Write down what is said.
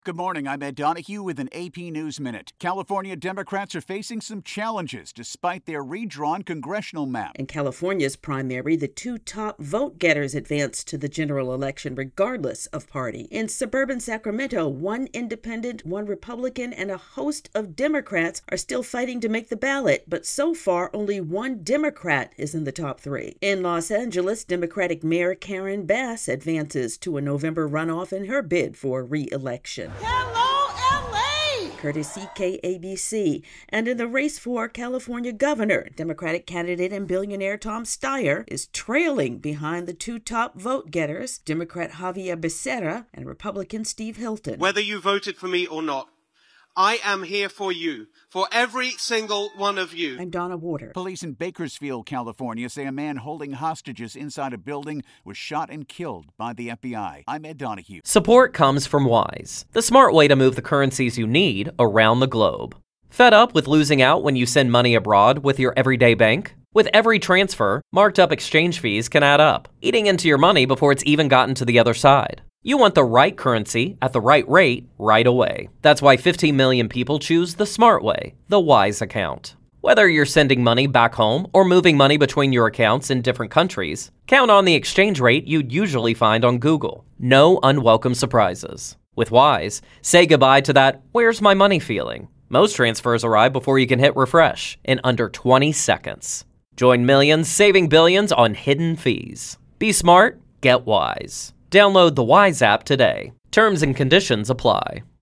Good morning, I'm Ed Donahue with an AP News Minute. California Democrats are facing some challenges despite their redrawn congressional map. In California's primary, the two top vote-getters advanced to the general election regardless of party. In suburban Sacramento, one independent, one Republican, and a host of Democrats are still fighting to make the ballot, but so far only one Democrat is in the top three. In Los Angeles, Democratic Mayor Karen Bass advances to a November runoff in her bid for re-election. Hello, LA! Courtesy KABC. And in the race for California governor, Democratic candidate and billionaire Tom Steyer is trailing behind the two top vote-getters, Democrat Javier Becerra and Republican Steve Hilton. Whether you voted for me or not, I am here for you, for every single one of you. I'm Donna Warder. Police in Bakersfield, California say a man holding hostages inside a building was shot and killed by the FBI. I'm Ed Donahue. Support comes from Wise, the smart way to move the currencies you need around the globe. Fed up with losing out when you send money abroad with your everyday bank? With every transfer, marked up exchange fees can add up, eating into your money before it's even gotten to the other side. You want the right currency at the right rate right away. That's why 15 million people choose the smart way, the Wise account. Whether you're sending money back home or moving money between your accounts in different countries, count on the exchange rate you'd usually find on Google. No unwelcome surprises. With Wise, say goodbye to that "where's my money" feeling. Most transfers arrive before you can hit refresh in under 20 seconds. Join millions saving billions on hidden fees. Be smart, get Wise. Download the Wise app today. Terms and conditions apply.